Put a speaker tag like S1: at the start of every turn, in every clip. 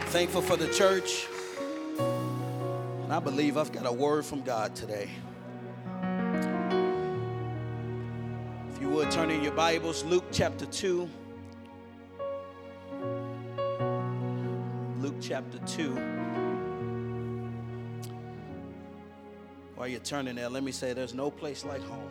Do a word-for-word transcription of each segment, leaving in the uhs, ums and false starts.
S1: Thankful for the church. And I believe I've got a word from God today. If you would turn in your Bibles, Luke chapter two. Luke chapter two. While you're turning there, let me say there's no place like home.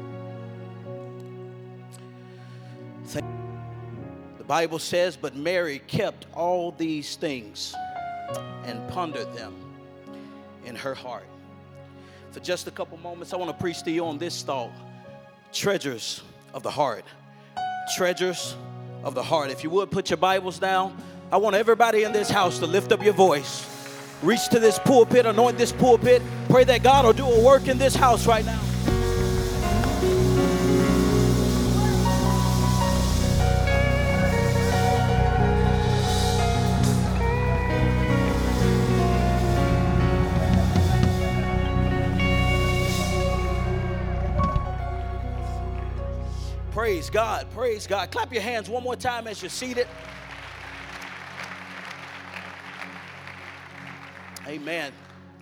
S1: Thank The Bible says, but Mary kept all these things and pondered them in her heart. For just a couple moments, I want to preach to you on this thought. Treasures of the heart. Treasures of the heart. If you would put your Bibles down, I want everybody in this house to lift up your voice. Reach to this pulpit, anoint this pulpit. Pray that God will do a work in this house right now. Praise God, praise God. Clap your hands one more time as you're seated. Amen.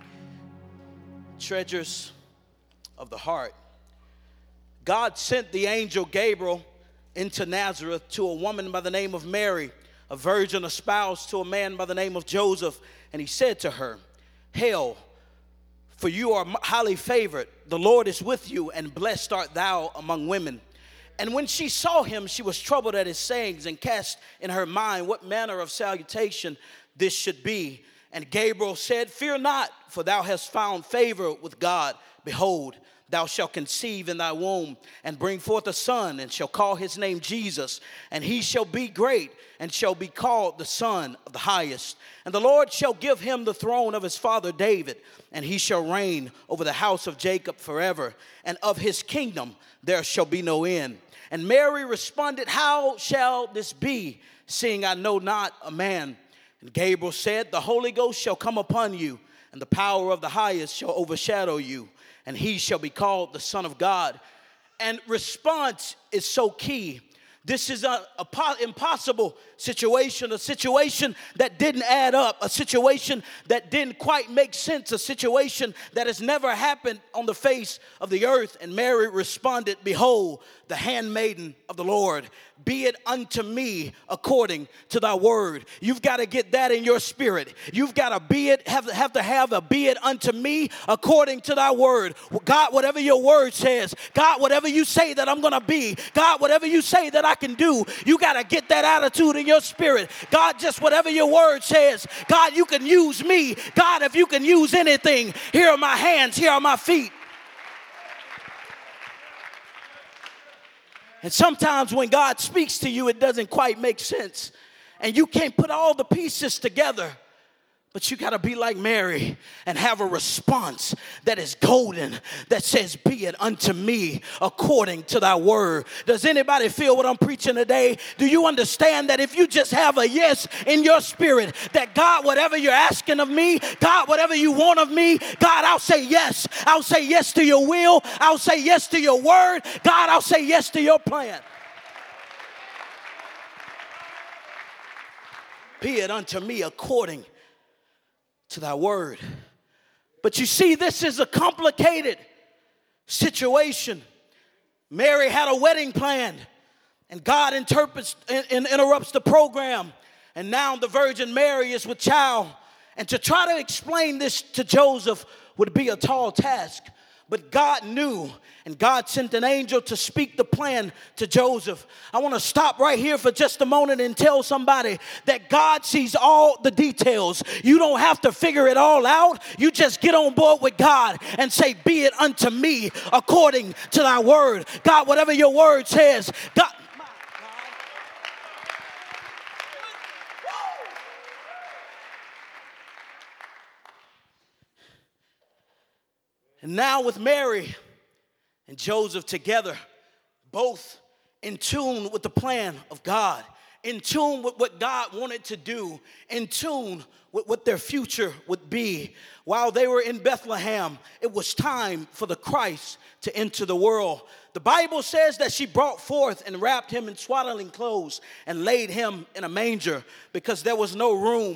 S1: Treasures of the heart. God sent the angel Gabriel into Nazareth to a woman by the name of Mary, a virgin espoused to a man by the name of Joseph. And he said to her, "Hail, for you are highly favored. The Lord is with you, and blessed art thou among women." And when she saw him, she was troubled at his sayings, and cast in her mind what manner of salutation this should be. And Gabriel said, "Fear not, for thou hast found favor with God. Behold, thou shalt conceive in thy womb, and bring forth a son, and shall call his name Jesus. And he shall be great, and shall be called the Son of the Highest. And the Lord shall give him the throne of his father David, and he shall reign over the house of Jacob forever. And of his kingdom there shall be no end." And Mary responded, "How shall this be, seeing I know not a man?" And Gabriel said, "The Holy Ghost shall come upon you, and the power of the highest shall overshadow you, and he shall be called the Son of God." And response is so key. This is an impossible situation, a situation that didn't add up, a situation that didn't quite make sense, a situation that has never happened on the face of the earth. And Mary responded, "Behold, the handmaiden of the Lord, be it unto me according to thy word." You've got to get that in your spirit. You've got to be it, have, have to have a be it unto me according to thy word. God, whatever your word says, God, whatever you say that I'm going to be, God, whatever you say that I can do, you got to get that attitude in your spirit. God, just whatever your word says, God, you can use me. God, if you can use anything, here are my hands, here are my feet. And sometimes when God speaks to you, it doesn't quite make sense. And you can't put all the pieces together. But you got to be like Mary and have a response that is golden, that says, "Be it unto me according to thy word." Does anybody feel what I'm preaching today? Do you understand that if you just have a yes in your spirit, that God, whatever you're asking of me, God, whatever you want of me, God, I'll say yes. I'll say yes to your will. I'll say yes to your word. God, I'll say yes to your plan. Be it unto me according to thy word. But you see, this is a complicated situation. Mary had a wedding planned, and God interprets and interrupts the program, and now the Virgin Mary is with child. And to try to explain this to Joseph would be a tall task. But God knew, and God sent an angel to speak the plan to Joseph. I want to stop right here for just a moment and tell somebody that God sees all the details. You don't have to figure it all out. You just get on board with God and say, "Be it unto me according to thy word." God, whatever your word says, God. And now with Mary and Joseph together, both in tune with the plan of God, in tune with what God wanted to do, in tune with what their future would be. While they were in Bethlehem, it was time for the Christ to enter the world. The Bible says that she brought forth and wrapped him in swaddling clothes and laid him in a manger because there was no room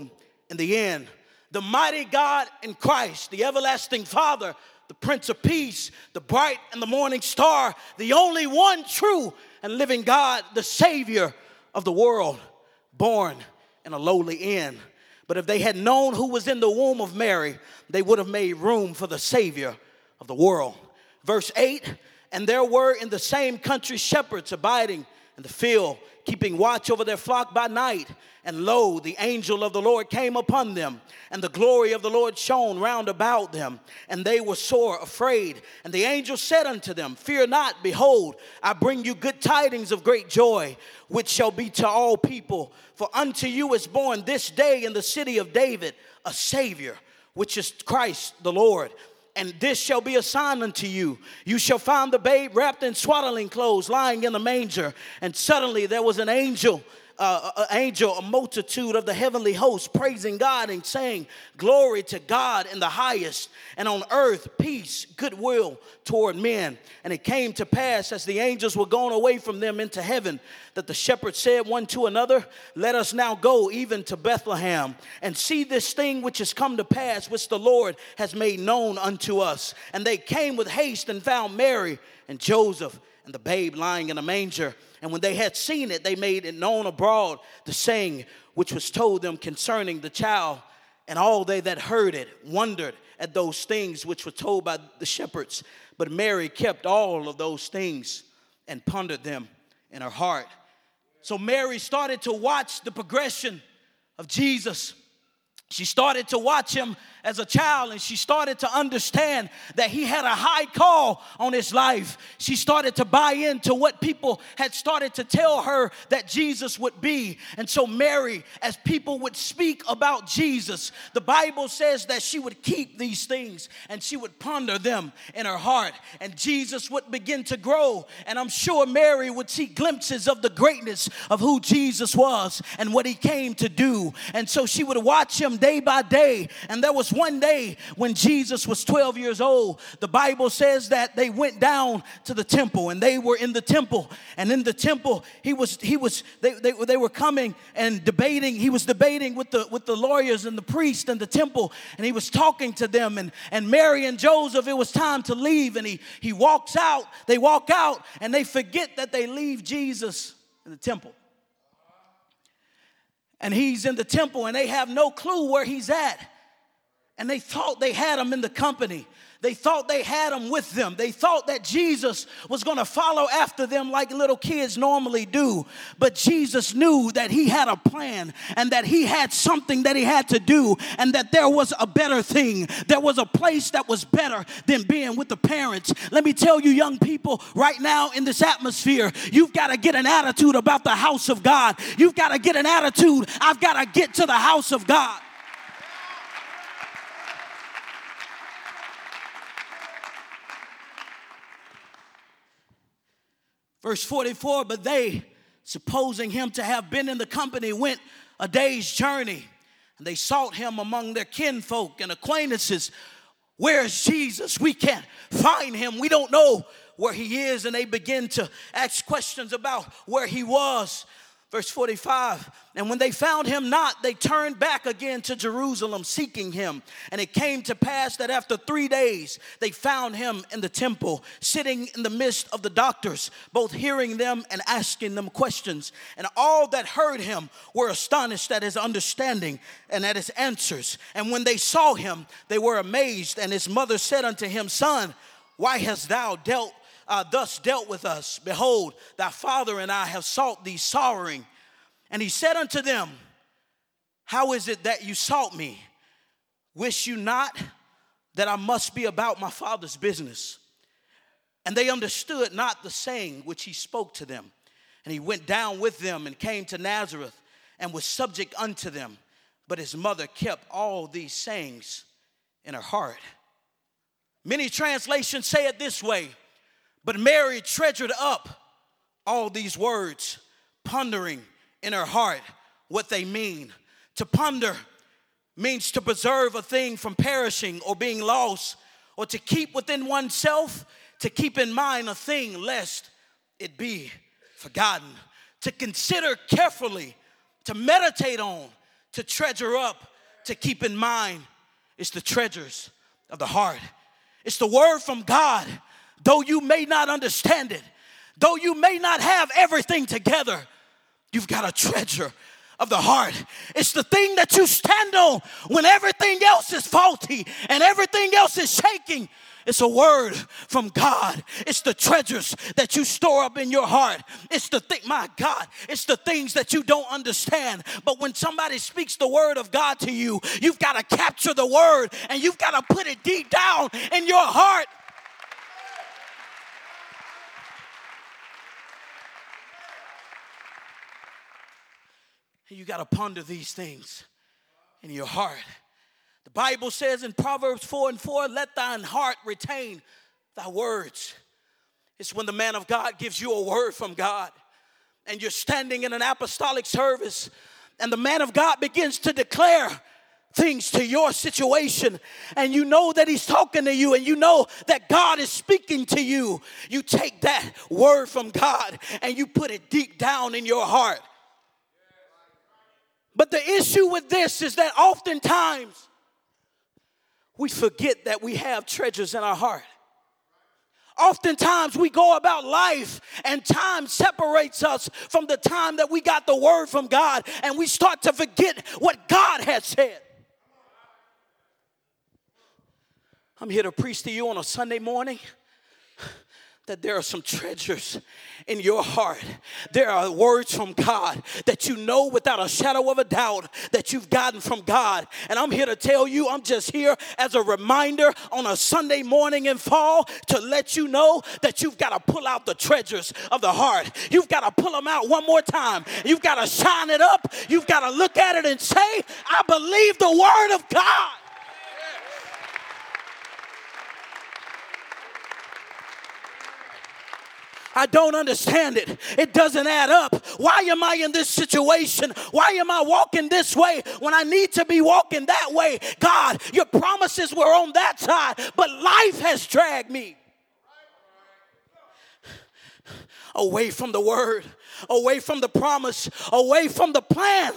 S1: in the end. The mighty God in Christ, the everlasting Father, the Prince of Peace, the bright and the morning star, the only one true and living God, the Savior of the world, born in a lowly inn. But if they had known who was in the womb of Mary, they would have made room for the Savior of the world. Verse eight, and there were in the same country shepherds abiding in the field, keeping watch over their flock by night. And lo, the angel of the Lord came upon them, and the glory of the Lord shone round about them, and they were sore afraid. And the angel said unto them, fear not, behold, I bring you good tidings of great joy, which shall be to all people. For unto you is born this day in the city of David a Savior, which is Christ the Lord. And this shall be a sign unto you. You shall find the babe wrapped in swaddling clothes, lying in a manger. And suddenly there was an angel, uh, an angel, a multitude of the heavenly host, praising God and saying, glory to God in the highest, and on earth peace, goodwill toward men. And it came to pass, as the angels were gone away from them into heaven, that the shepherds said one to another, let us now go even to Bethlehem, and see this thing which is come to pass, which the Lord has made known unto us. And they came with haste and found Mary and Joseph and the babe lying in a manger. And when they had seen it, they made it known abroad the saying which was told them concerning the child. And all they that heard it wondered at those things which were told by the shepherds. But Mary kept all of those things and pondered them in her heart. So Mary started to watch the progression of Jesus. She started to watch him as a child, and she started to understand that he had a high call on his life. She started to buy into what people had started to tell her that Jesus would be. And so Mary, as people would speak about Jesus, the Bible says that she would keep these things and she would ponder them in her heart. And Jesus would begin to grow. And I'm sure Mary would see glimpses of the greatness of who Jesus was and what he came to do. And so she would watch him day by day. And there was one day when Jesus was twelve years old. The Bible says that they went down to the temple, and they were in the temple. And in the temple, he was he was they they, they were coming and debating. He was debating with the with the lawyers and the priests in the temple, and he was talking to them. And and Mary and Joseph, it was time to leave, and he he walks out. They walk out, and they forget that they leave Jesus in the temple. And he's in the temple, and they have no clue where he's at. And they thought they had him in the company. They thought they had him with them. They thought that Jesus was going to follow after them like little kids normally do. But Jesus knew that he had a plan, and that he had something that he had to do, and that there was a better thing. There was a place that was better than being with the parents. Let me tell you, young people, right now in this atmosphere, you've got to get an attitude about the house of God. You've got to get an attitude. I've got to get to the house of God. Verse forty-four, but they, supposing him to have been in the company, went a day's journey. And they sought him among their kinfolk and acquaintances. Where is Jesus? We can't find him. We don't know where he is. And they begin to ask questions about where he was. Verse forty-five, and when they found him not, they turned back again to Jerusalem, seeking him. And it came to pass that after three days, they found him in the temple, sitting in the midst of the doctors, both hearing them and asking them questions. And all that heard him were astonished at his understanding and at his answers. And when they saw him, they were amazed. And his mother said unto him, Son, why hast thou dealt Uh, thus dealt with us? Behold, thy father and I have sought thee sorrowing. And he said unto them, how is it that you sought me? Wish you not that I must be about my father's business? And they understood not the saying which he spoke to them. And he went down with them and came to Nazareth and was subject unto them. But his mother kept all these sayings in her heart. Many translations say it this way: but Mary treasured up all these words, pondering in her heart what they mean. To ponder means to preserve a thing from perishing or being lost, or to keep within oneself, to keep in mind a thing lest it be forgotten. To consider carefully, to meditate on, to treasure up, to keep in mind is the treasures of the heart. It's the word from God. Though you may not understand it, though you may not have everything together, you've got a treasure of the heart. It's the thing that you stand on when everything else is faulty and everything else is shaking. It's a word from God. It's the treasures that you store up in your heart. It's the thing, my God, it's the things that you don't understand. But when somebody speaks the word of God to you, you've got to capture the word and you've got to put it deep down in your heart. You got to ponder these things in your heart. The Bible says in Proverbs four and four, let thine heart retain thy words. It's when the man of God gives you a word from God and you're standing in an apostolic service and the man of God begins to declare things to your situation and you know that he's talking to you and you know that God is speaking to you. You take that word from God and you put it deep down in your heart. But the issue with this is that oftentimes we forget that we have treasures in our heart. Oftentimes we go about life and time separates us from the time that we got the word from God and we start to forget what God has said. I'm here to preach to you on a Sunday morning that there are some treasures in your heart. There are words from God that you know without a shadow of a doubt that you've gotten from God. And I'm here to tell you, I'm just here as a reminder on a Sunday morning in fall to let you know that you've got to pull out the treasures of the heart. You've got to pull them out one more time. You've got to shine it up. You've got to look at it and say, I believe the word of God. I don't understand it. It doesn't add up. Why am I in this situation? Why am I walking this way when I need to be walking that way? God, your promises were on that side, but life has dragged me away from the word, away from the promise, away from the plan.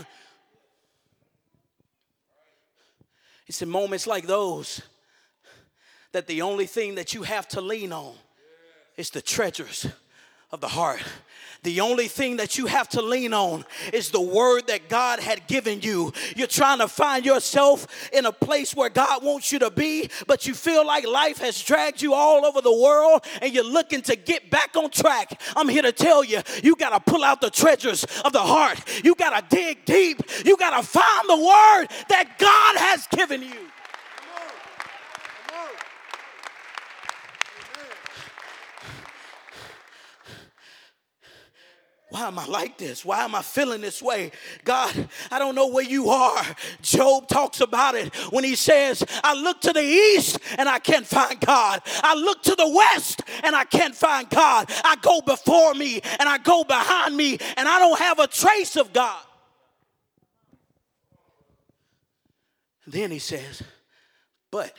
S1: It's in moments like those that the only thing that you have to lean on is the treasures of the heart. The only thing that you have to lean on is the word that God had given you. You're trying to find yourself in a place where God wants you to be, but you feel like life has dragged you all over the world and you're looking to get back on track. I'm here to tell you, you got to pull out the treasures of the heart. You got to dig deep. You got to find the word that God has given you. Why am I like this? Why am I feeling this way? God, I don't know where you are. Job talks about it when he says, I look to the east and I can't find God. I look to the west and I can't find God. I go before me and I go behind me and I don't have a trace of God. And then he says, but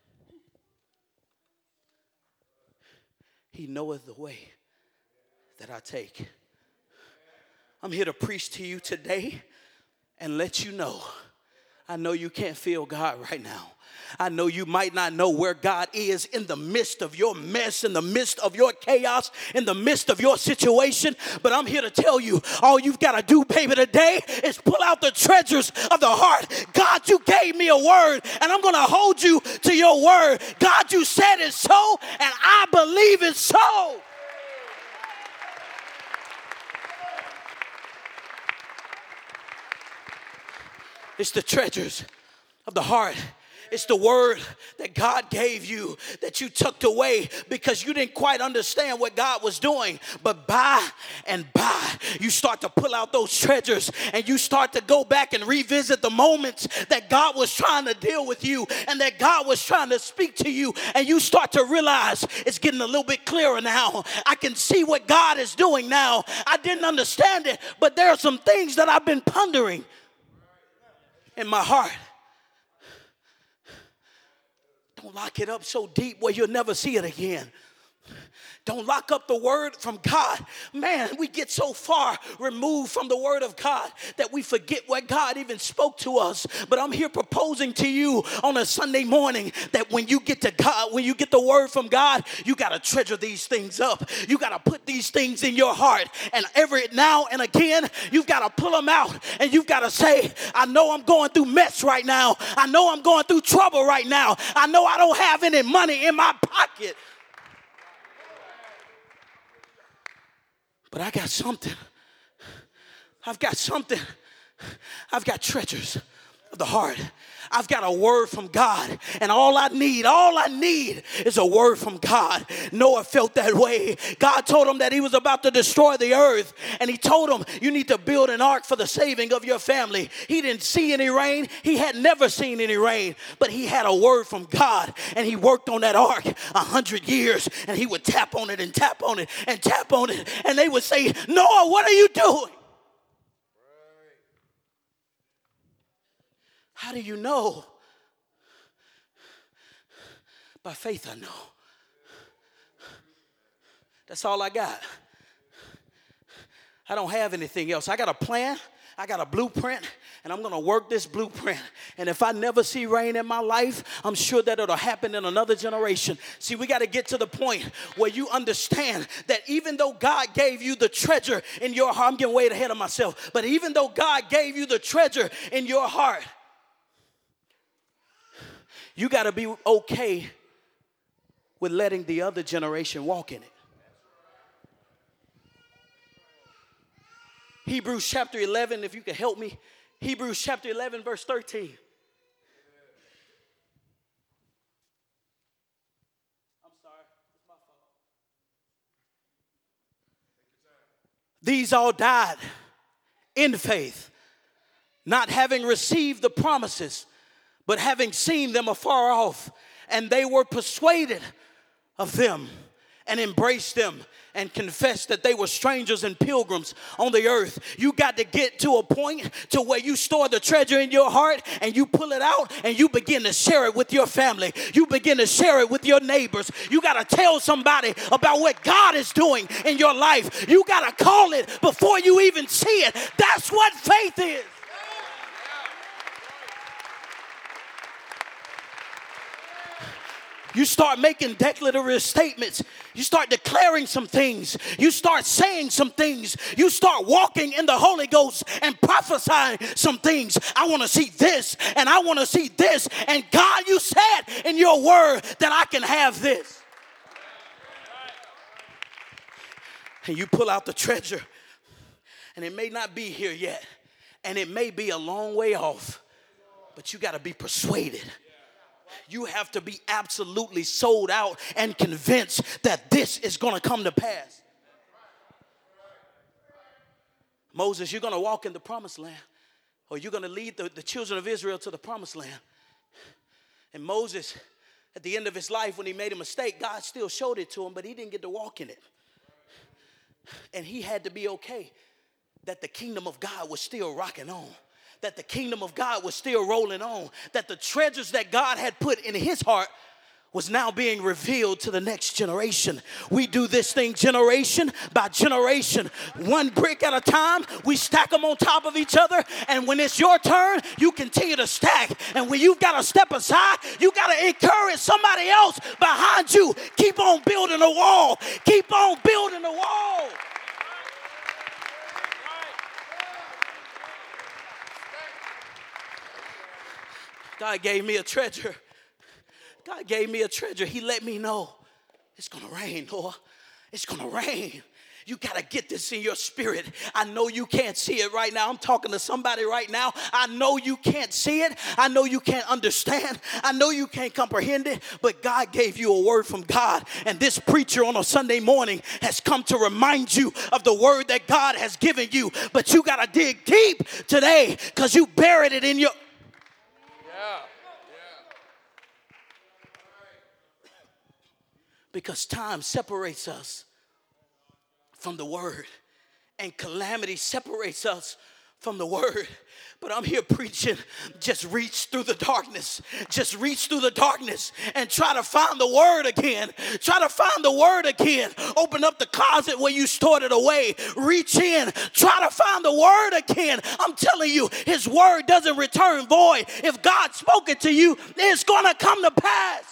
S1: he knoweth the way that I take. I'm here to preach to you today and let you know, I know you can't feel God right now. I know you might not know where God is in the midst of your mess, in the midst of your chaos, in the midst of your situation. But I'm here to tell you, all you've got to do, baby, today is pull out the treasures of the heart. God, you gave me a word, and I'm going to hold you to your word. God, you said it's so, and I believe it's so. It's the treasures of the heart. It's the word that God gave you that you tucked away because you didn't quite understand what God was doing. But by and by, you start to pull out those treasures and you start to go back and revisit the moments that God was trying to deal with you and that God was trying to speak to you. And you start to realize it's getting a little bit clearer now. I can see what God is doing now. I didn't understand it, but there are some things that I've been pondering in my heart. Don't lock it up so deep where you'll never see it again. Don't lock up the word from God. Man, we get so far removed from the word of God that we forget what God even spoke to us. But I'm here proposing to you on a Sunday morning that when you get to God, when you get the word from God, you got to treasure these things up. You got to put these things in your heart. And every now and again, you've got to pull them out. And you've got to say, I know I'm going through mess right now. I know I'm going through trouble right now. I know I don't have any money in my pocket. But I got something. I've got something. I've got treasures of the heart. I've got a word from God. And all I need, all I need is a word from God. Noah felt that way. God told him that he was about to destroy the earth. And he told him, you need to build an ark for the saving of your family. He didn't see any rain. He had never seen any rain. But he had a word from God. And he worked on that ark a hundred years. And he would tap on it and tap on it and tap on it. And they would say, Noah, what are you doing? How do you know? By faith I know. That's all I got. I don't have anything else. I got a plan. I got a blueprint. And I'm going to work this blueprint. And if I never see rain in my life, I'm sure that it'll happen in another generation. See, we got to get to the point where you understand that even though God gave you the treasure in your heart, I'm getting way ahead of myself, but even though God gave you the treasure in your heart, you got to be okay with letting the other generation walk in it. Hebrews chapter eleven, if you can help me. Hebrews chapter eleven, verse thirteen. I'm sorry. It's my fault. These all died in faith, not having received the promises, but having seen them afar off, and they were persuaded of them and embraced them and confessed that they were strangers and pilgrims on the earth. You got to get to a point to where you store the treasure in your heart and you pull it out and you begin to share it with your family. You begin to share it with your neighbors. You got to tell somebody about what God is doing in your life. You got to call it before you even see it. That's what faith is. You start making declarative statements. You start declaring some things. You start saying some things. You start walking in the Holy Ghost and prophesying some things. I want to see this and I want to see this. And God, you said in your word that I can have this. And you pull out the treasure. And it may not be here yet. And it may be a long way off. But you got to be persuaded. You have to be absolutely sold out and convinced that this is going to come to pass. Moses, you're going to walk in the promised land, or you're going to lead the, the children of Israel to the promised land. And Moses, at the end of his life, when he made a mistake, God still showed it to him, but he didn't get to walk in it. And he had to be okay that the kingdom of God was still rocking on. That the kingdom of God was still rolling on, that the treasures that God had put in his heart was now being revealed to the next generation. We do this thing generation by generation, one brick at a time. We stack them on top of each other, and when it's your turn, you continue to stack. And when you've got to step aside, you got to encourage somebody else behind you. Keep on building a wall. Keep on building a wall. God gave me a treasure. God gave me a treasure. He let me know it's going to rain, Noah. It's going to rain. You got to get this in your spirit. I know you can't see it right now. I'm talking to somebody right now. I know you can't see it. I know you can't understand. I know you can't comprehend it. But God gave you a word from God. And this preacher on a Sunday morning has come to remind you of the word that God has given you. But you got to dig deep today because you buried it in your... Because time separates us from the word, and calamity separates us from the word. But I'm here preaching, just reach through the darkness. Just reach through the darkness and try to find the word again. Try to find the word again. Open up the closet where you stored it away. Reach in. Try to find the word again. I'm telling you, his word doesn't return void. If God spoke it to you, it's going to come to pass.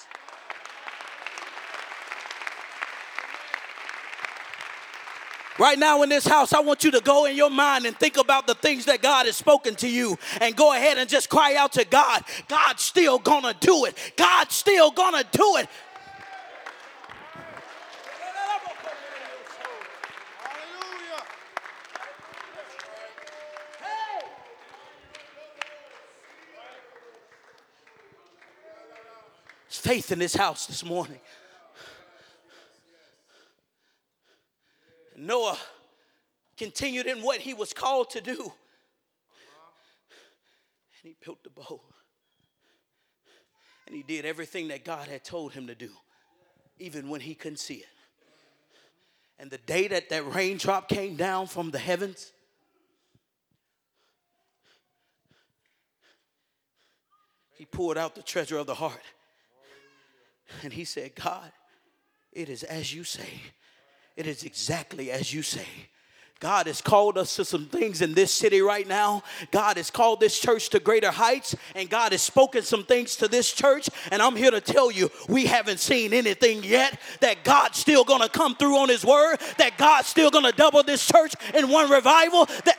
S1: Right now in this house, I want you to go in your mind and think about the things that God has spoken to you and go ahead and just cry out to God. God's still gonna do it. God's still gonna do it.
S2: Hallelujah.
S1: There's faith in this house this morning. Noah continued in what he was called to do. And he built the boat. And he did everything that God had told him to do, even when he couldn't see it. And the day that that raindrop came down from the heavens, he poured out the treasure of the heart. And he said, God, it is as you say. It is exactly as you say. God has called us to some things in this city right now. God has called this church to greater heights, and God has spoken some things to this church. And I'm here to tell you, we haven't seen anything yet. That God's still going to come through on his word. That God's still going to double this church in one revival. That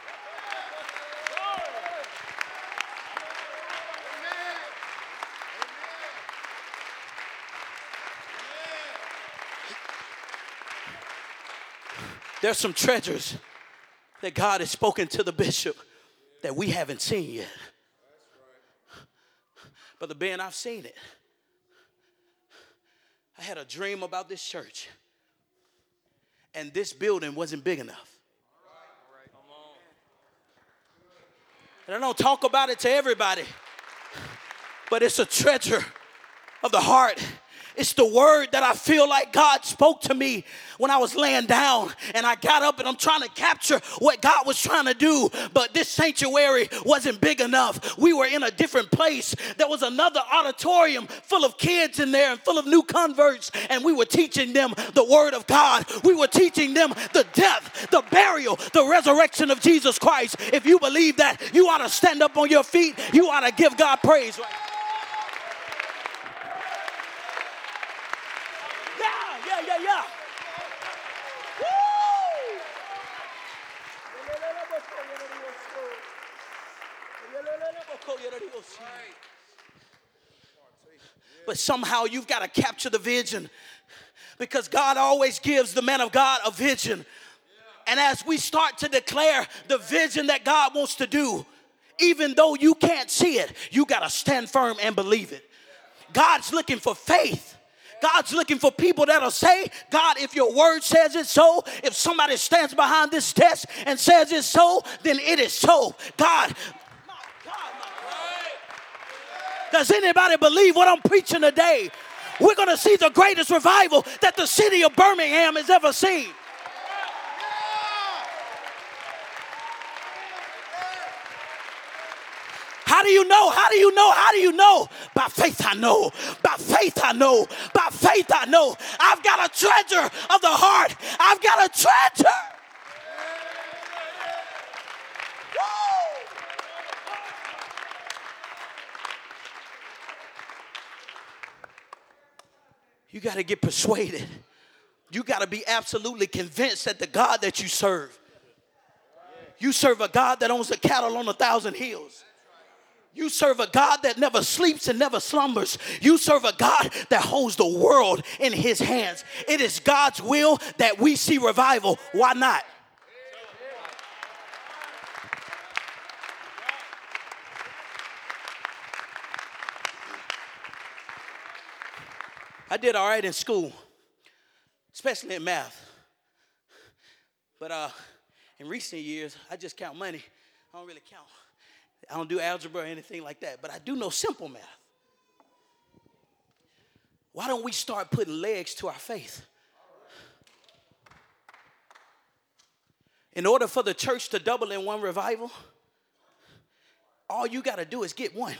S1: There's some treasures that God has spoken to the bishop that we haven't seen yet. Brother Ben, I've seen it. I had a dream about this church, and this building wasn't big enough. And I don't talk about it to everybody, but it's a treasure of the heart. It's the word that I feel like God spoke to me when I was laying down, and I got up and I'm trying to capture what God was trying to do, but this sanctuary wasn't big enough. We were in a different place. There was another auditorium full of kids in there and full of new converts, and we were teaching them the word of God. We were teaching them the death, the burial, the resurrection of Jesus Christ. If you believe that, you ought to stand up on your feet. You ought to give God praise. Right? Yeah, yeah, yeah. Woo! But somehow you've got to capture the vision, because God always gives the man of God a vision. And as we start to declare the vision that God wants to do, even though you can't see it, you got to stand firm and believe it. God's looking for faith. God's looking for people that'll say, God, if your word says it's so, if somebody stands behind this desk and says it's so, then it is so. God, my God, my God. Does anybody believe what I'm preaching today? We're going to see the greatest revival that the city of Birmingham has ever seen. How do you know? How do you know? How do you know? By faith I know. By faith I know. By faith I know. I've got a treasure of the heart. I've got a treasure. Woo! You got to get persuaded. You got to be absolutely convinced that the God that you serve, you serve a God that owns the cattle on a thousand hills. You serve a God that never sleeps and never slumbers. You serve a God that holds the world in his hands. It is God's will that we see revival. Why not? I did all right in school, especially in math. But uh, in recent years, I just count money. I don't really count. I don't do algebra or anything like that, but I do know simple math. Why don't we start putting legs to our faith? In order for the church to double in one revival, all you got to do is get one.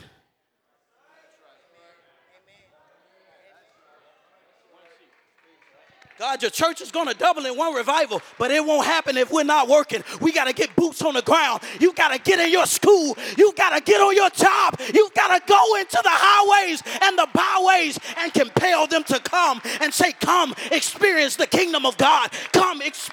S1: God, your church is going to double in one revival, but it won't happen if we're not working. We got to get boots on the ground. You got to get in your school. You got to get on your job. You got to go into the highways and the byways and compel them to come and say, come experience the kingdom of God. Come experience.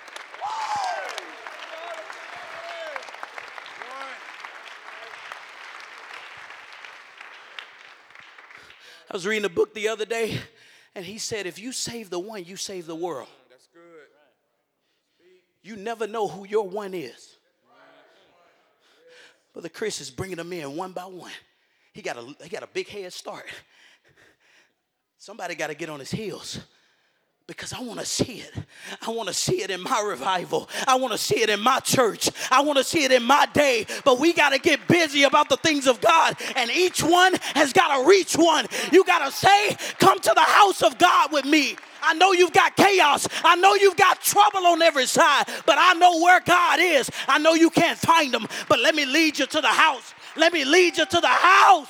S1: I was reading a book the other day, and he said, if you save the one, you save the world.
S2: That's good.
S1: You never know who your one is. Brother Chris is bringing them in one by one. He got a, he got a big head start. Somebody got to get on his heels. Because I want to see it. I want to see it in my revival. I want to see it in my church. I want to see it in my day. But we got to get busy about the things of God. And each one has got to reach one. You got to say, come to the house of God with me. I know you've got chaos. I know you've got trouble on every side. But I know where God is. I know you can't find him. But let me lead you to the house. Let me lead you to the house.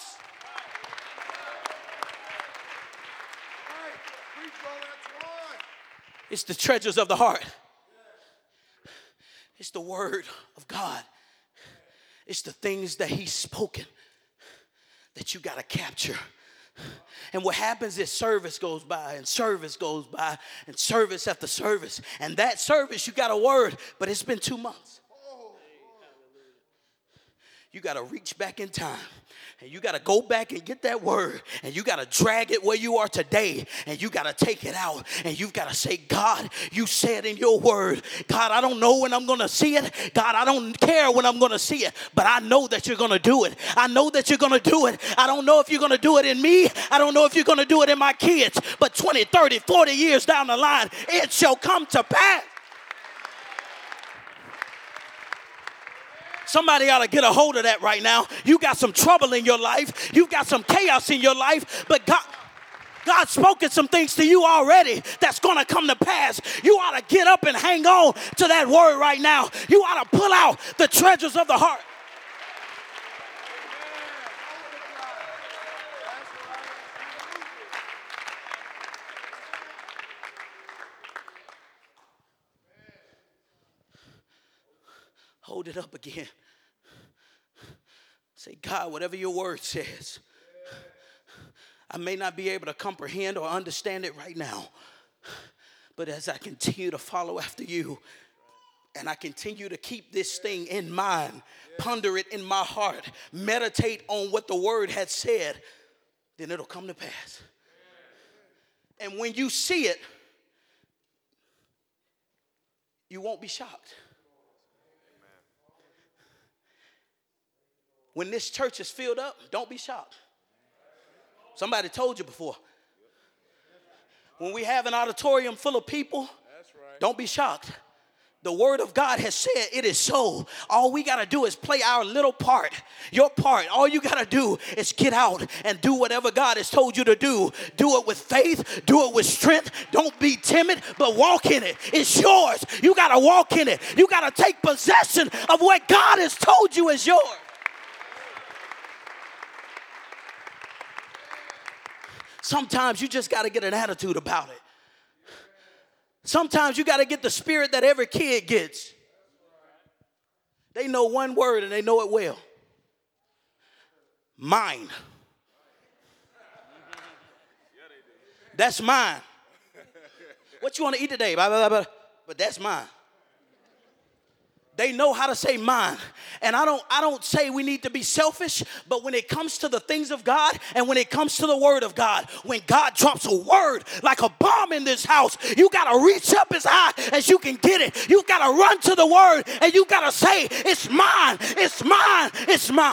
S1: It's the treasures of the heart. It's the word of God. It's the things that he's spoken that you got to capture. And what happens is service goes by and service goes by and service after service. And that service, you got a word, but it's been two months. You got to reach back in time. And you got to go back and get that word. And you got to drag it where you are today. And you got to take it out. And you've got to say, God, you said in your word, God, I don't know when I'm going to see it. God, I don't care when I'm going to see it. But I know that you're going to do it. I know that you're going to do it. I don't know if you're going to do it in me. I don't know if you're going to do it in my kids. But twenty, thirty, forty years down the line, it shall come to pass. Somebody ought to get a hold of that right now. You got some trouble in your life. You've got some chaos in your life. But God, God's spoken some things to you already that's going to come to pass. You ought to get up and hang on to that word right now. You ought to pull out the treasures of the heart. Hold it up again. Say, God, whatever your word says, I may not be able to comprehend or understand it right now, but as I continue to follow after you and I continue to keep this thing in mind, ponder it in my heart, meditate on what the word had said, then it'll come to pass. And when you see it, you won't be shocked. When this church is filled up, don't be shocked. Somebody told you before. When we have an auditorium full of people, don't be shocked. The word of God has said it is so. All we got to do is play our little part. Your part. All you got to do is get out and do whatever God has told you to do. Do it with faith. Do it with strength. Don't be timid, but walk in it. It's yours. You got to walk in it. You got to take possession of what God has told you is yours. Sometimes you just got to get an attitude about it. Sometimes you got to get the spirit that every kid gets. They know one word and they know it well. Mine. That's mine. What you want to eat today? But that's mine. They know how to say mine. And I don't, I don't say we need to be selfish, but when it comes to the things of God and when it comes to the word of God, when God drops a word like a bomb in this house, you got to reach up as high as you can get it. You got to run to the word and you got to say, it's mine, it's mine, it's mine.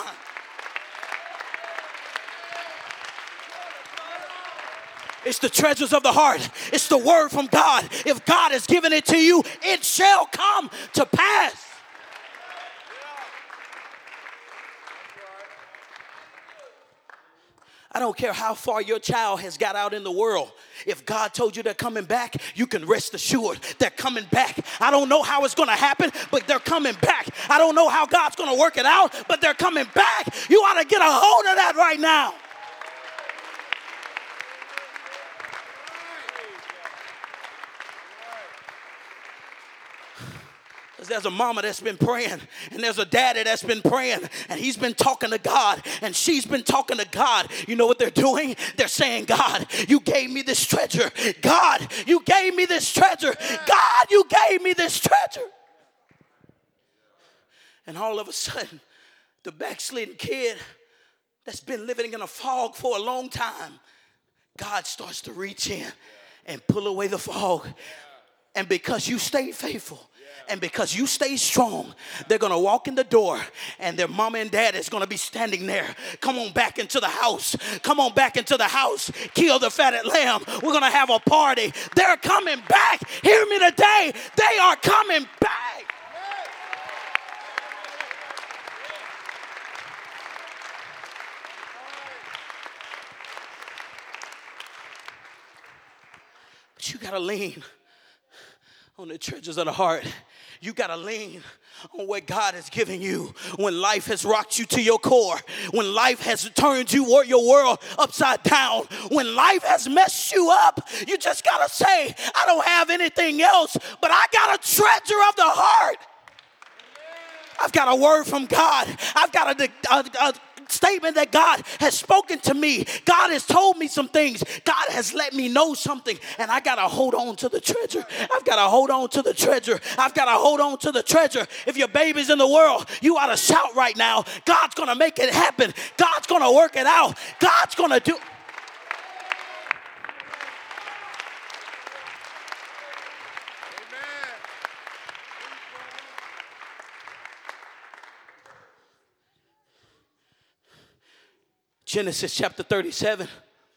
S1: It's the treasures of the heart. It's the word from God. If God has given it to you, it shall come to pass. I don't care how far your child has got out in the world. If God told you they're coming back, you can rest assured they're coming back. I don't know how it's going to happen, but they're coming back. I don't know how God's going to work it out, but they're coming back. You ought to get a hold of that right now. There's a mama that's been praying, and there's a daddy that's been praying, and he's been talking to God, and she's been talking to God. You know what they're doing? They're saying, God, you gave me this treasure. God, you gave me this treasure. God, you gave me this treasure. And all of a sudden, the backslidden kid that's been living in a fog for a long time, God starts to reach in and pull away the fog. And because you stayed faithful, and because you stay strong, they're going to walk in the door and their mama and dad is going to be standing there. Come on back into the house. Come on back into the house. Kill the fatted lamb. We're going to have a party. They're coming back. Hear me today. They are coming back. But you got to lean on the treasures of the heart. You got to lean on what God has given you. When life has rocked you to your core, when life has turned you or your world upside down, when life has messed you up, you just got to say, I don't have anything else, but I got a treasure of the heart. I've got a word from God. I've got a, a, a statement that God has spoken to me. God has told me some things. God has let me know something, and I got to hold on to the treasure. I've got to hold on to the treasure. I've got to hold on to the treasure. If your baby's in the world, you ought to shout right now. God's going to make it happen. God's going to work it out. God's going to do. Genesis chapter thirty-seven.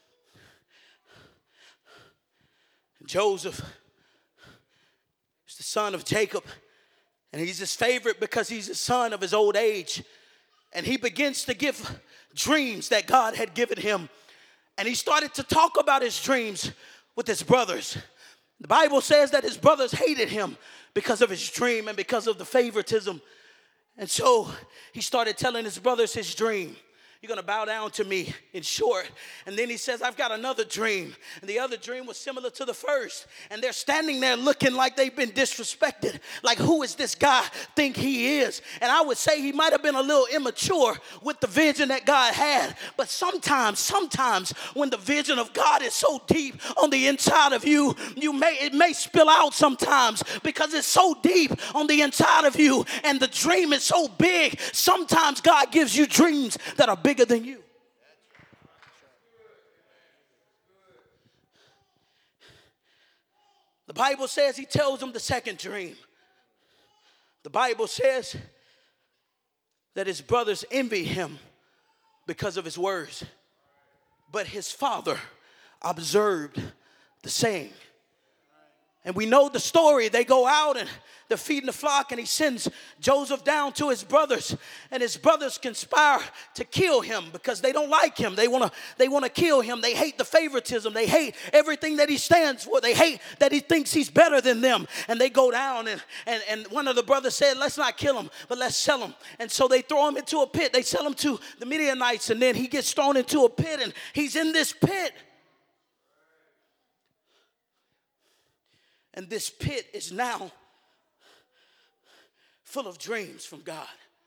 S1: Joseph is the son of Jacob, and he's his favorite because he's the son of his old age. And he begins to give dreams that God had given him. And he started to talk about his dreams with his brothers. The Bible says that his brothers hated him because of his dream and because of the favoritism. And so he started telling his brothers his dream. You're going to bow down to me, in short. And then he says, I've got another dream. And the other dream was similar to the first. And they're standing there looking like they've been disrespected. Like, who is this guy think he is? And I would say he might have been a little immature with the vision that God had. But sometimes, sometimes when the vision of God is so deep on the inside of you, you may it may spill out sometimes because it's so deep on the inside of you. And the dream is so big. Sometimes God gives you dreams that are big. Bigger than you. The Bible says he tells them the second dream. The Bible says that his brothers envy him because of his words. But his father observed the saying. And we know the story. They go out and they're feeding the flock, and he sends Joseph down to his brothers. And his brothers conspire to kill him because they don't like him. They want to they want to kill him. They hate the favoritism. They hate everything that he stands for. They hate that he thinks he's better than them. And they go down, and, and, and one of the brothers said, let's not kill him, but let's sell him. And so they throw him into a pit. They sell him to the Midianites, and then he gets thrown into a pit, and he's in this pit. And this pit is now full of dreams from God.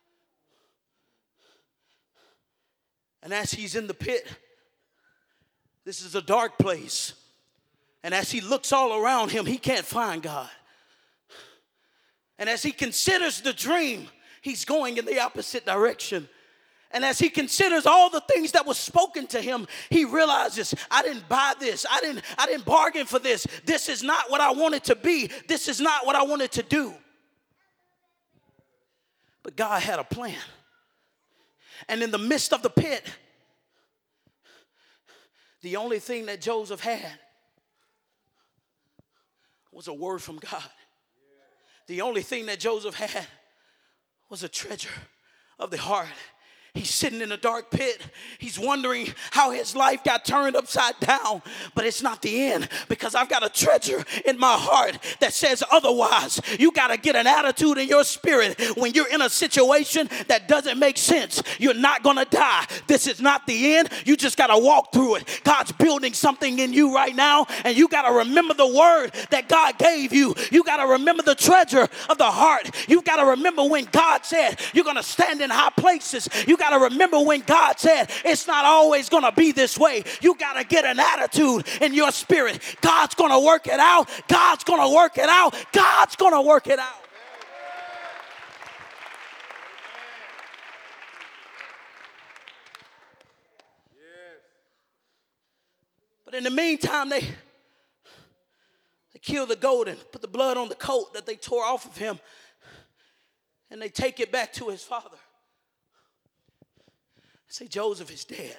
S1: And as he's in the pit, this is a dark place. And as he looks all around him, he can't find God. And as he considers the dream, he's going in the opposite direction. And as he considers all the things that was spoken to him, he realizes, I didn't buy this. I didn't, I didn't bargain for this. This is not what I wanted to be. This is not what I wanted to do. But God had a plan. And in the midst of the pit, the only thing that Joseph had was a word from God. The only thing that Joseph had was a treasure of the heart. He's sitting in a dark pit. He's wondering how his life got turned upside down. But it's not the end, because I've got a treasure in my heart that says otherwise. You got to get an attitude in your spirit when you're in a situation that doesn't make sense. You're not going to die. This is not the end. You just got to walk through it. God's building something in you right now, and you got to remember the word that God gave you. You got to remember the treasure of the heart. You got to remember when God said you're going to stand in high places. You got to remember when God said it's not always going to be this way. You got to get an attitude in your spirit. God's going to work it out. God's going to work it out. God's going to work it out. But in the meantime, they, they kill the goat and put the blood on the coat that they tore off of him, and they take it back to his father. Say Joseph is dead.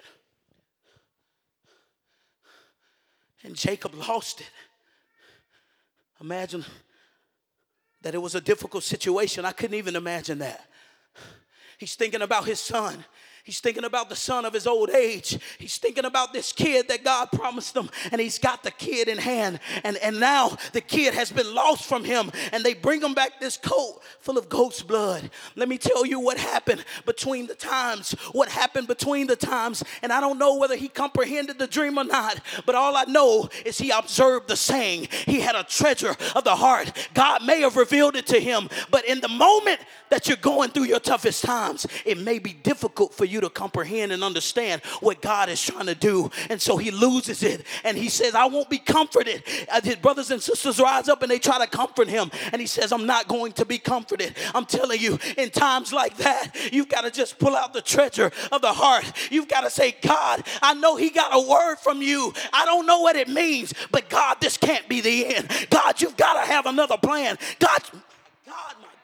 S1: And Jacob lost it. Imagine that it was a difficult situation. I couldn't even imagine that. He's thinking about his son. He's thinking about the son of his old age. He's thinking about this kid that God promised him, and he's got the kid in hand. And, and now the kid has been lost from him, and they bring him back this coat full of goat's blood. Let me tell you what happened between the times. What happened between the times. And I don't know whether he comprehended the dream or not, but all I know is he observed the saying. He had a treasure of the heart. God may have revealed it to him, but in the moment that you're going through your toughest times, it may be difficult for you to comprehend and understand what God is trying to do. And so he loses it, and he says, I won't be comforted. His brothers and sisters rise up and they try to comfort him, and he says, I'm not going to be comforted. I'm telling you, in times like that, you've got to just pull out the treasure of the heart. You've got to say, God, I know he got a word from you. I don't know what it means, but God, this can't be the end. God, you've got to have another plan. God, God, my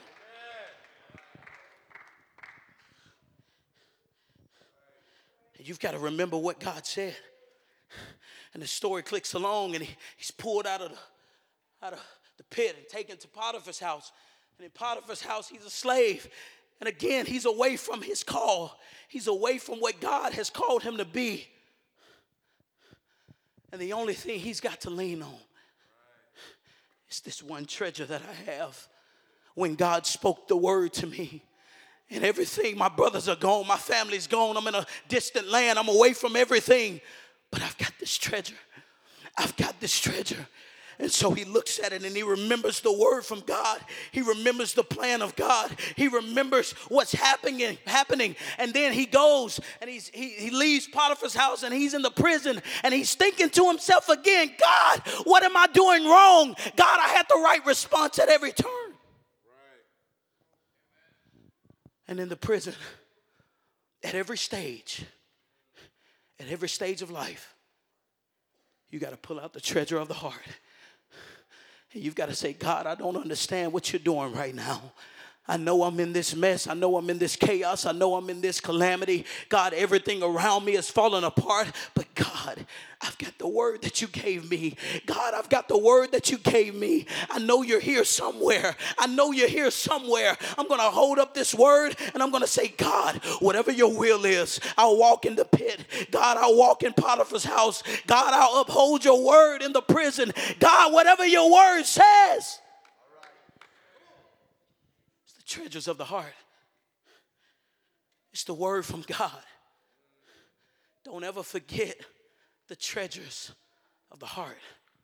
S1: You've got to remember what God said. And the story clicks along, and he, he's pulled out of, the, out of the pit and taken to Potiphar's house. And in Potiphar's house, he's a slave. And again, he's away from his call. He's away from what God has called him to be. And the only thing he's got to lean on is this one treasure that I have. When God spoke the word to me, and everything, my brothers are gone, my family's gone, I'm in a distant land, I'm away from everything, but I've got this treasure. I've got this treasure. And so he looks at it and he remembers the word from God. He remembers the plan of God. He remembers what's happening, happening. And then he goes and he's, he, he leaves Potiphar's house, and he's in the prison, and he's thinking to himself again, God, what am I doing wrong? God, I had the right response at every turn. And in the prison, at every stage, at every stage of life, you got to pull out the treasure of the heart. And you've got to say, God, I don't understand what you're doing right now. I know I'm in this mess. I know I'm in this chaos. I know I'm in this calamity. God, everything around me is falling apart. But God, I've got the word that you gave me. God, I've got the word that you gave me. I know you're here somewhere. I know you're here somewhere. I'm going to hold up this word, and I'm going to say, God, whatever your will is, I'll walk in the pit. God, I'll walk in Potiphar's house. God, I'll uphold your word in the prison. God, whatever your word says. Treasures of the heart. It's the word from God. Don't ever forget the treasures of the heart.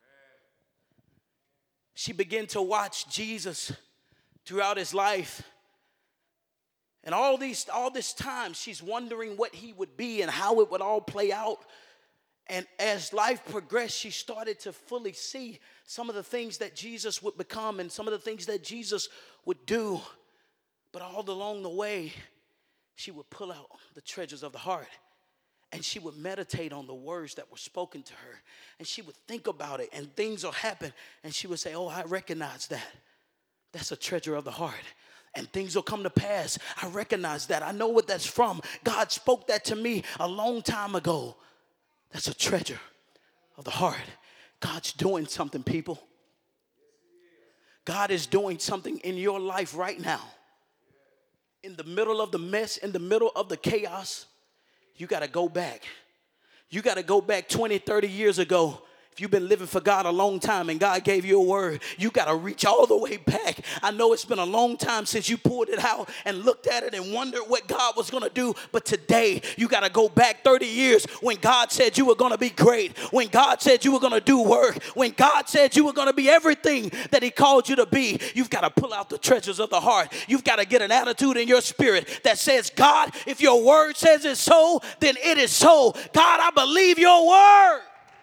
S1: She began to watch Jesus throughout his life. And all these, all this time, she's wondering what he would be and how it would all play out. And as life progressed, she started to fully see some of the things that Jesus would become and some of the things that Jesus would do. But all along the way, she would pull out the treasures of the heart, and she would meditate on the words that were spoken to her, and she would think about it, and things will happen, and she would say, oh, I recognize that. That's a treasure of the heart. And things will come to pass. I recognize that. I know what that's from. God spoke that to me a long time ago. That's a treasure of the heart. God's doing something, people. God is doing something in your life right now. in the middle of the mess, in the middle of the chaos, you got to go back. You got to go back twenty, thirty years ago. If you've been living for God a long time and God gave you a word, you got to reach all the way back. I know it's been a long time since you pulled it out and looked at it and wondered what God was going to do. But today, you got to go back thirty years when God said you were going to be great, when God said you were going to do work, when God said you were going to be everything that he called you to be. You've got to pull out the treasures of the heart. You've got to get an attitude in your spirit that says, God, if your word says it's so, then it is so. God, I believe your word.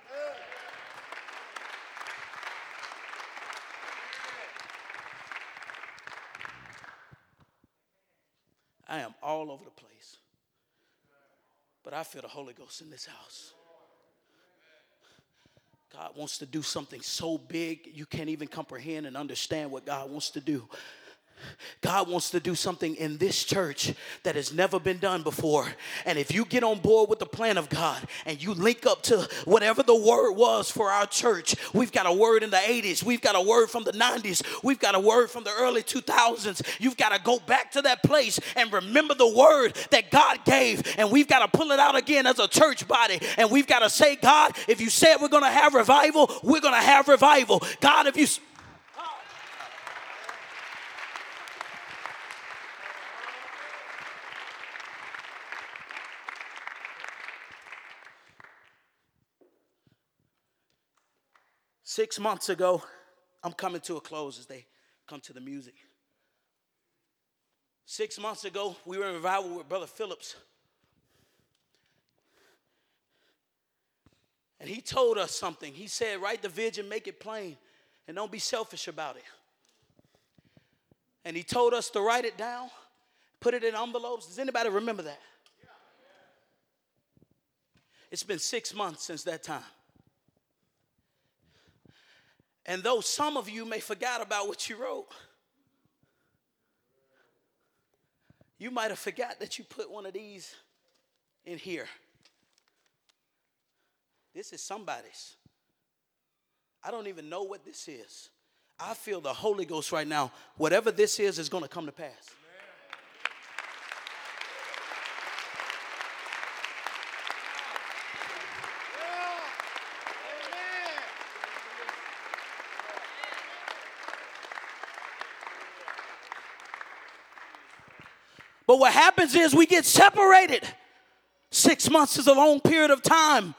S1: I am all over the place. But I feel the Holy Ghost in this house. God wants to do something so big you can't even comprehend and understand what God wants to do. God wants to do something in this church that has never been done before. And if you get on board with the plan of God and you link up to whatever the word was for our church, we've got a word in the eighties. We've got a word from the nineties. We've got a word from the early two thousands. You've got to go back to that place and remember the word that God gave. And we've got to pull it out again as a church body. And we've got to say, God, if you said we're going to have revival, we're going to have revival. God, if you... Six months ago, I'm coming to a close as they come to the music. Six months ago, we were in revival with Brother Phillips. And he told us something. He said, write the vision, make it plain, and don't be selfish about it. And he told us to write it down, put it in envelopes. Does anybody remember that? It's been six months since that time. And though some of you may forget about what you wrote, you might have forgot that you put one of these in here. This is somebody's. I don't even know what this is. I feel the Holy Ghost right now. Whatever this is is going to come to pass. But what happens is we get separated. Six months is a long period of time.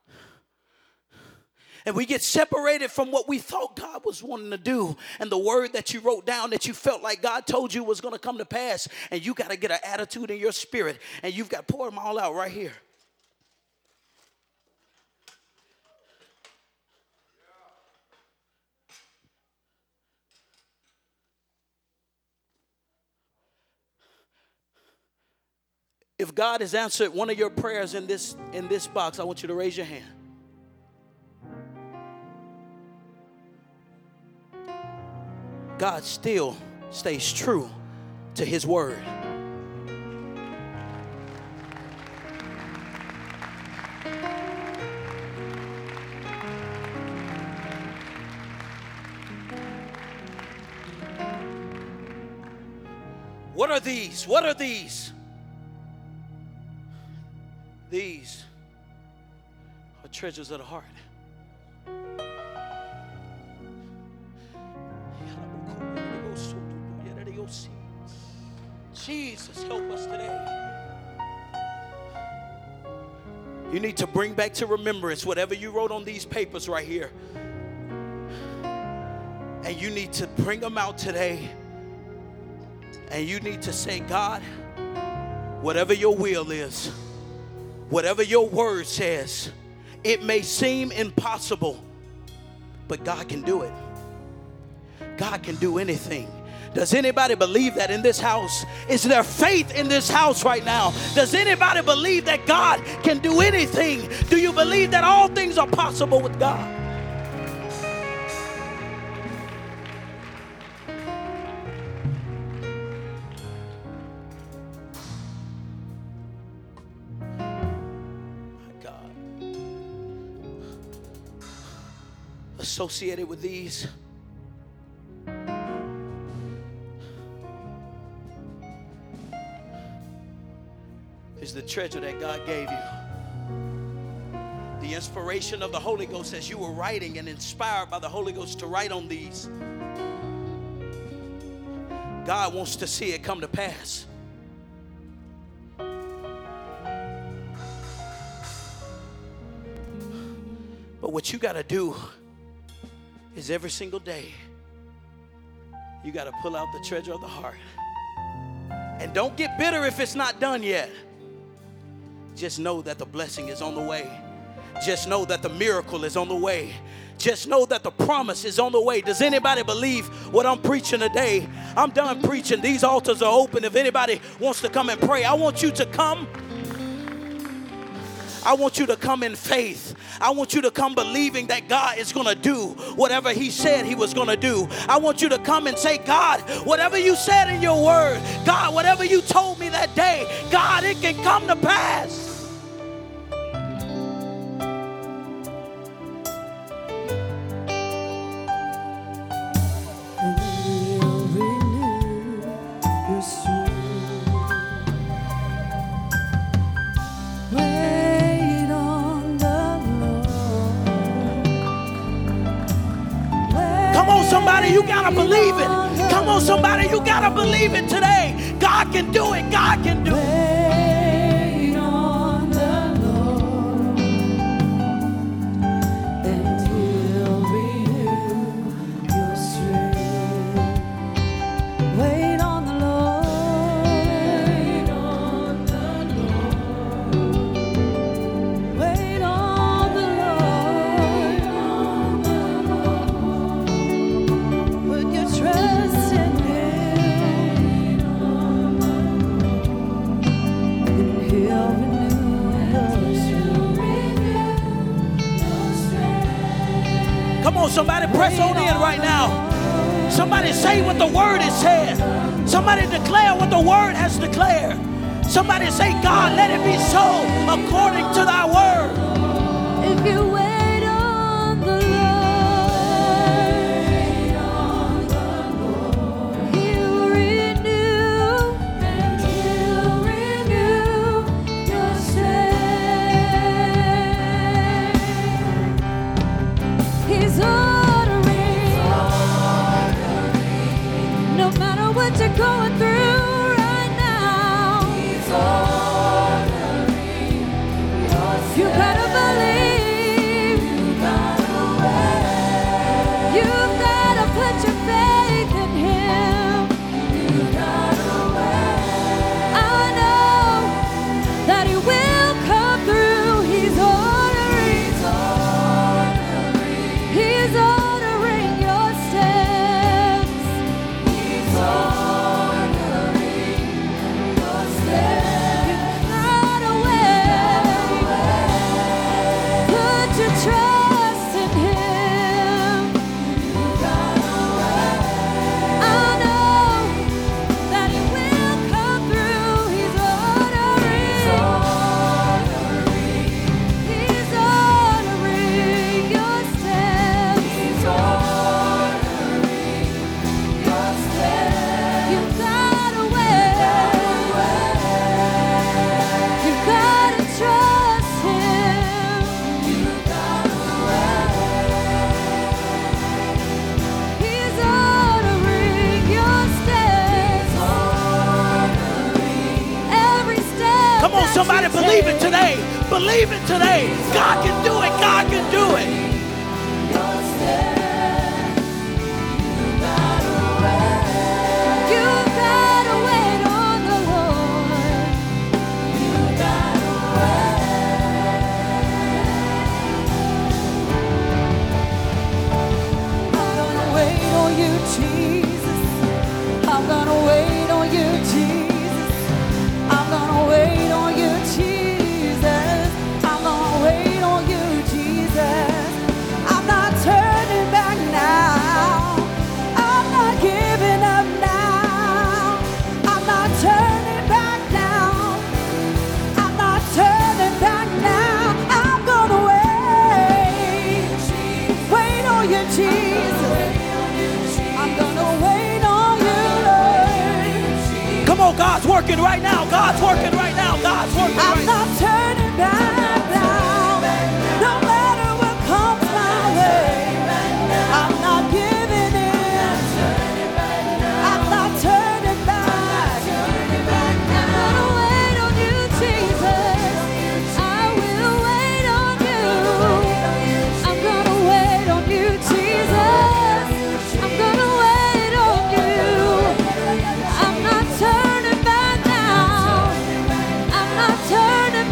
S1: And we get separated from what we thought God was wanting to do. And the word that you wrote down that you felt like God told you was going to come to pass. And you got to get an attitude in your spirit. And you've got to pour them all out right here. If God has answered one of your prayers in this, in this box, I want you to raise your hand. God still stays true to his word. What are these? What are these? These are treasures of the heart. Jesus, help us today. You need to bring back to remembrance whatever you wrote on these papers right here. And you need to bring them out today. And you need to say, God, whatever your will is, whatever your word says, it may seem impossible, but God can do it. God can do anything. Does anybody believe that in this house? Is there faith in this house right now? Does anybody believe that God can do anything? Do you believe that all things are possible with God? Associated with these, is the treasure that God gave you. The inspiration of the Holy Ghost as you were writing and inspired by the Holy Ghost to write on these. God wants to see it come to pass. But what you got to do is every single day, you got to pull out the treasure of the heart. And don't get bitter if it's not done yet. Just know that the blessing is on the way. Just know that the miracle is on the way. Just know that the promise is on the way. Does anybody believe what I'm preaching today? I'm done preaching. These altars are open. If anybody wants to come and pray, I want you to come. I want you to come in faith. I want you to come believing that God is going to do whatever he said he was going to do. I want you to come and say, God, whatever you said in your word, God, whatever you told me that day, God, it can come to pass. Somebody, you gotta believe it. Come on, somebody, you gotta believe it today. God can do it. God can do it.
S3: Wait on the Lord, and He'll renew your strength. Wait on the Lord. Wait on the Lord. Put your trust in Him, and He'll renew your strength.
S1: Come on, somebody, press on in right now. Somebody say what the word has said. Somebody declare what the word has declared. Somebody say, God, let it be so according to thy word.
S3: If you wait on the Lord, He'll renew, and He'll renew your strength. He's ordering, no matter what you're going through right now. He's ordering your steps. You gotta believe. You gotta wait. You've gotta put your faith in Him. You gotta wait. I know that He will come through. He's ordering. He's ordering your steps. He's ordering your steps. You gotta wait. Put your trust in Him. You gotta wait. I know that He will come through. He's ordering. He's ordering your steps. He's ordering your steps. You gotta wait. You gotta trust Him. You gotta wait. He's ordering your steps. Every step.
S1: Come on,
S3: that
S1: somebody,
S3: you
S1: believe it
S3: take.
S1: today. Believe it today. God can do it. God can do it.
S3: Your steps. You gotta wait. You gotta wait on the Lord. You gotta wait. I'm gonna wait on you, Jesus. I'm gonna wait on you, Jesus. I'm gonna wait on you, Jesus. I'm gonna wait on you, Jesus. I'm not turning back now. I'm not giving up now. I'm not turning back now. I'm not turning back now. I'm gonna wait. Wait on you, Jesus. I'm gonna wait on you, Lord.
S1: Come on, God's working right now. God's working right now. God's working
S3: I'm
S1: right now.
S3: not turning back now. No matter what comes my way, I'm not giving in. I'm not turning back. I'm gonna wait on you, Jesus. I will wait on you. I'm gonna wait on you, Jesus. I'm gonna wait on you. I'm not turning back now. I'm not turning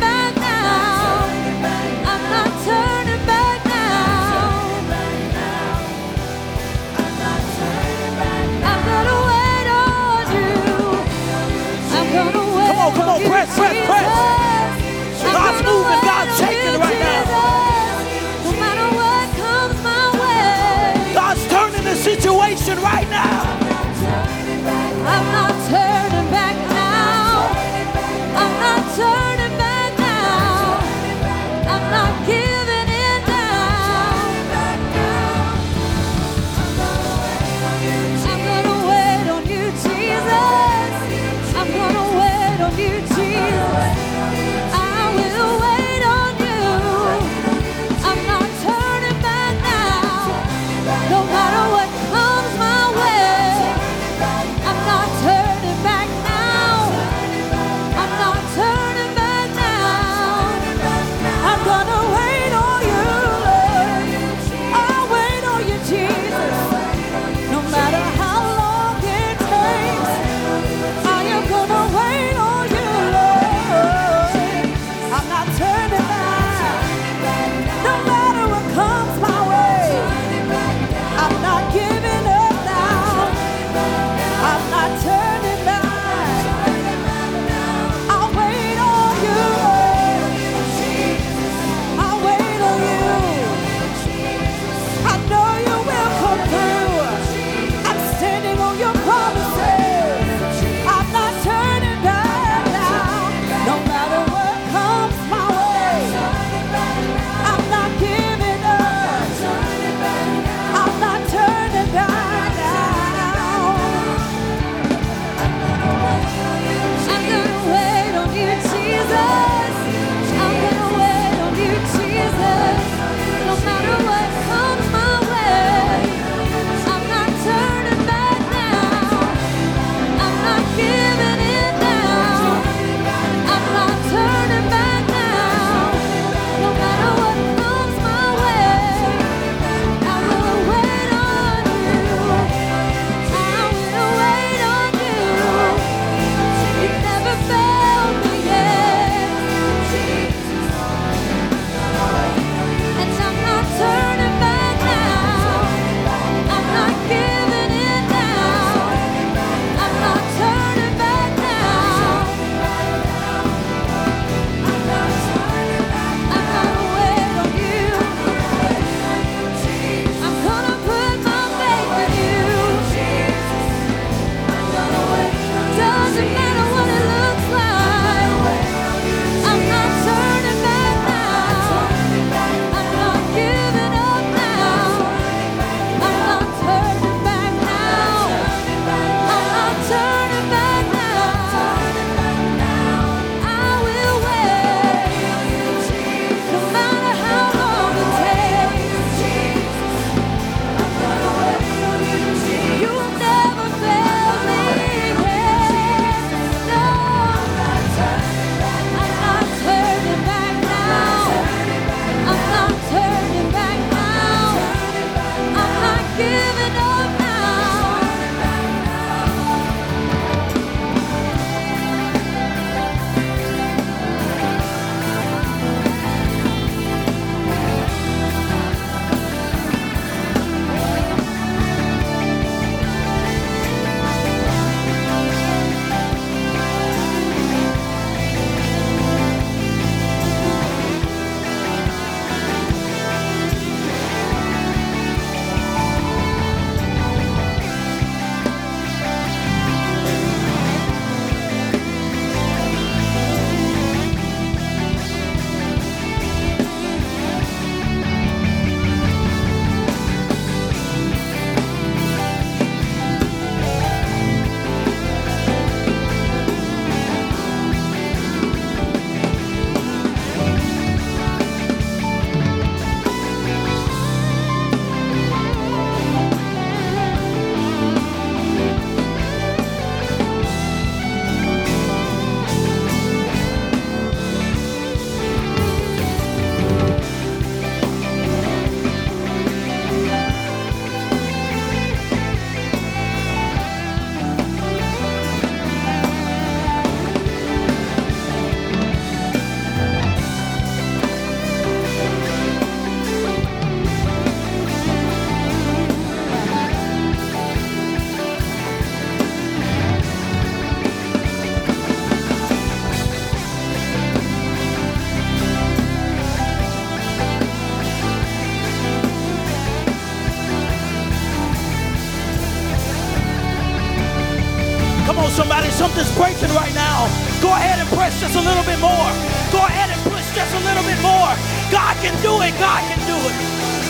S1: now. Go ahead and press just a little bit more. Go ahead and push just a little bit more. God can do it. God can do it.